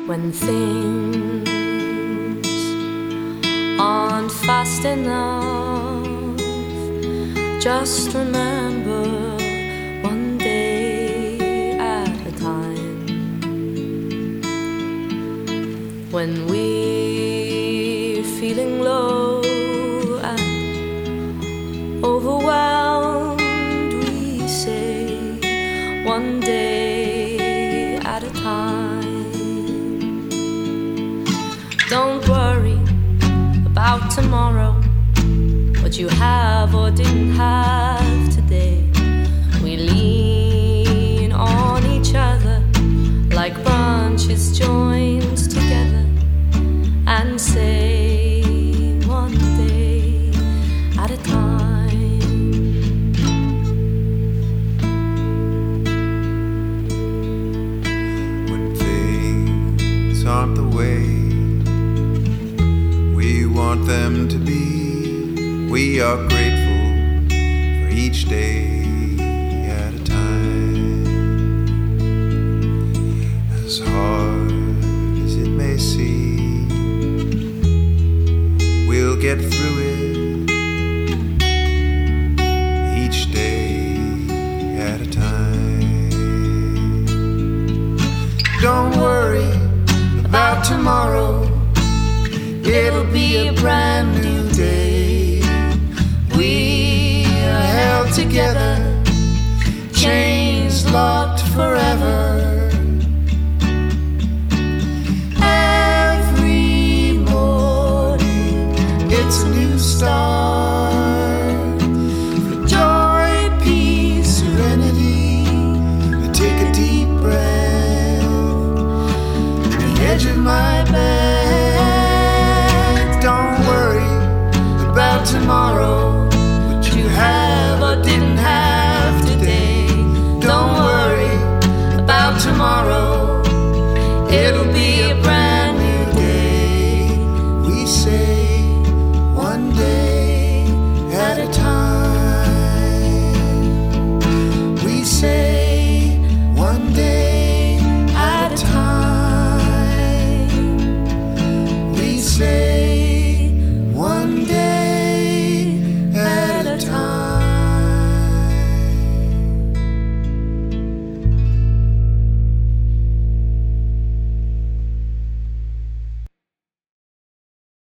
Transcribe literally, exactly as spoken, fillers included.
when things aren't fast enough. Just remember one day at a time. When we're feeling low and overwhelmed, we say one day at a time. Don't worry about tomorrow, what you have or didn't have today. We lean on each other like branches joined together and say one day at a time. When things aren't the way we want them to be, we are grateful for each day at a time. As hard as it may seem, we'll get through it each day at a time. Don't worry about tomorrow, it'll be a brand new day. We are held together